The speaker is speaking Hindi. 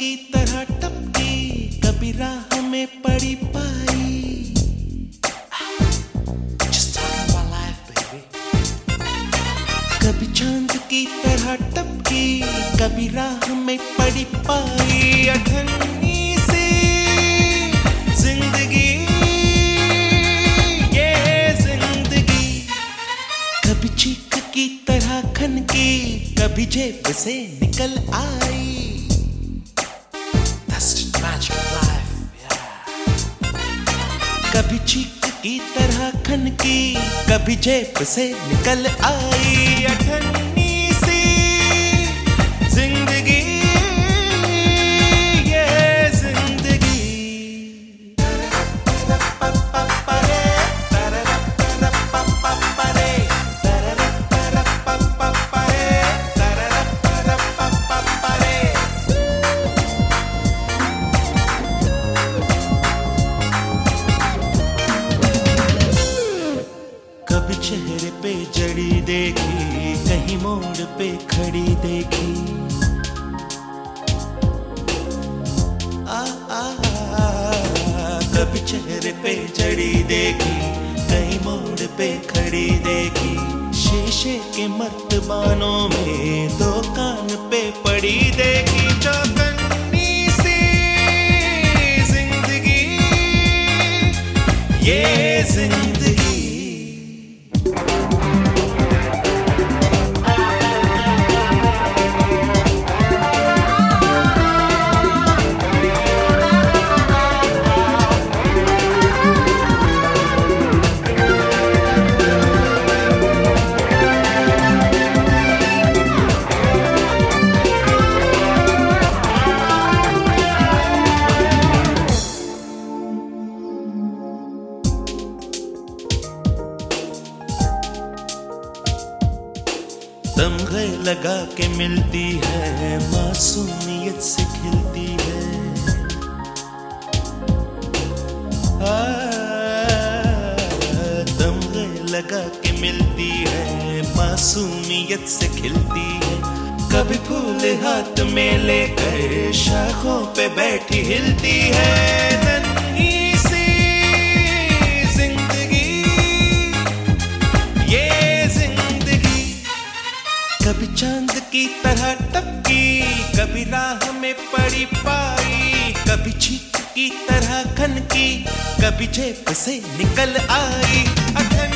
की तरह टपकी, कभी राह में पड़ी पाई। Just talking about life, baby. कभी चांद की तरह टपकी, कभी राह में पड़ी पाई। अठन्नी सी जिंदगी, ये जिंदगी। कभी चीख की तरह खनकी, कभी जेब से निकल आई। That's the magic of life, yeah. कभी चीख की तरह खनकी, कभी जेब से निकल आई। अठन्नी सी जिंदगी, ये जिंदगी। कभी चेहरे पे जड़ी देखी, कहीं मोड़ पे खड़ी देखी। कभी चेहरे पे जड़ी देखी, कहीं मोड़ पे खड़ी देखी। शीशे के मर्तबानों में दो कान पे पड़ी देखी। चौकन्नी सी जिंदगी, ये जिंदगी। तमगे लगा के मिलती है, मासूमियत से खिलती है। तमगे लगा के मिलती है, मासूमियत से खिलती है। कभी फूल हाथ में लेकर शाखों पे बैठी हिलती है। नन्ही सी जिंदगी, ये जिंदगी। कभी चांद की तरह टपकी, कभी राह में पड़ी पाई। कभी चीख की तरह खनकी, कभी जेब से निकल आई।